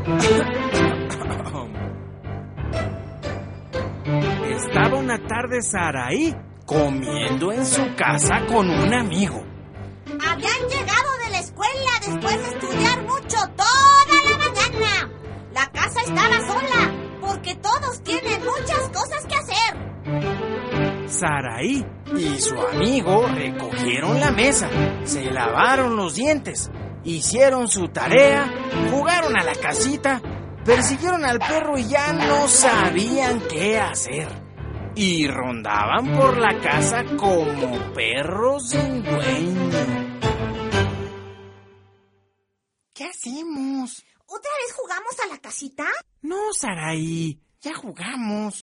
Estaba una tarde Saraí comiendo en su casa con un amigo. Habían llegado de la escuela después de estudiar mucho toda la mañana. La casa estaba sola porque todos tienen muchas cosas que hacer. Saraí y su amigo recogieron la mesa, se lavaron los dientes, hicieron su tarea, jugaron a la casita, persiguieron al perro y ya no sabían qué hacer. Y rondaban por la casa como perros sin dueño. ¿Qué hacemos? ¿Otra vez jugamos a la casita? No, Saraí, ya jugamos.